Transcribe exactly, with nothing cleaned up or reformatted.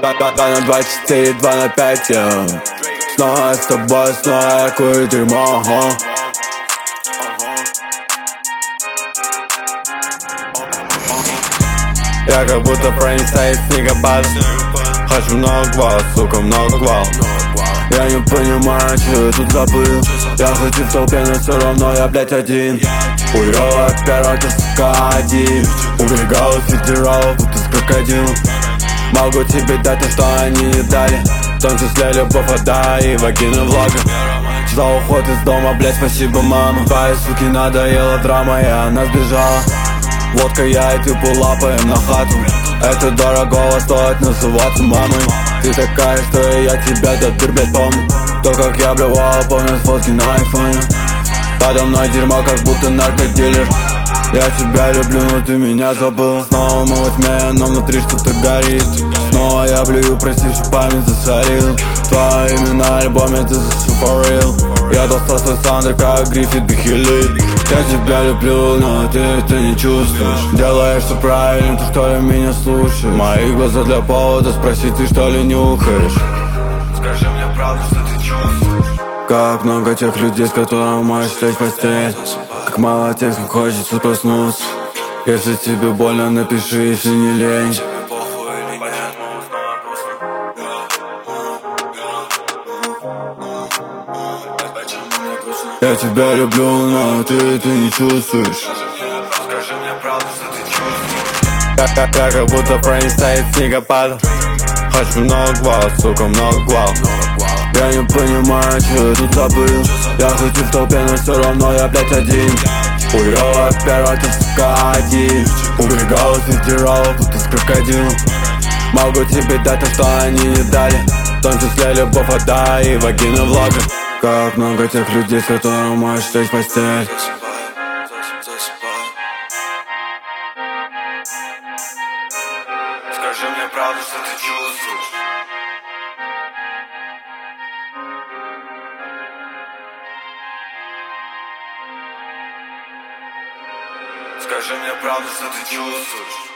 Два на два, четыре, два на пять, yeah. Снова я с тобой, снова я курю дерьмо, ага. Я как будто Фрэнк стоит снегопад. Хочу много гвал, сука, много гвал. Я не понимаю, что я тут забыл. Я хоть и в толпе, но все равно я, блядь, один. Хуёво, первый, ты, сука, один. Убегал от федералов, будто с крокодил. Могу тебе дать то, что они не дали. В том числе любовь, вода и вагина влага. За уход из дома, блядь, спасибо, мама. Твоей суки надоела драма, и она сбежала. Водка, я и ты лапаем на хату. Это дорогого стоит называться мамой. Ты такая, что и я тебя до дыр, блядь, помню. То, как я блевал, помню фотки на айфоне. Подо мной дерьмо, как будто наркодилер. Я тебя люблю, но ты меня забыл. Снова мы во тьме, но внутри что-то горит. Снова я блюю, прости, что память засорил. Твои имена, альбом, это за for real. Я достал свой саундер, как Гриффит Бихилит. Я тебя люблю, но ты это не чувствуешь. Делаешь все правильно, ты что ли меня слушаешь? Мои глаза для повода спросить, ты что ли нюхаешь? Скажи мне правду, что ты чувствуешь. Как много тех людей, с которыми можешь лечь в постель. Как мало тех, как хочется проснуться. Если тебе больно, напиши, если не лень. Я тебя люблю, но ты это не чувствуешь. Скажи мне правду, что ты чувствуешь. Я, я, я как будто Фрэнк стоит снегопад. Хочу много гвал, сука, много гвал. Я не понимаю, что я тут забыл. Я хоть и в толпе, но все равно я, блядь, один. Хуёво, первый, ты, сука, один. Убегал от федералов, будто с крокодил. Могу тебе дать то, что они не дали. В том числе любовь, вода и вагина влага. Как много тех людей, с которыми можешь лечь в постель. Скажи мне правду, что ты чувствуешь. Скажи мне правду, что ты чувствуешь.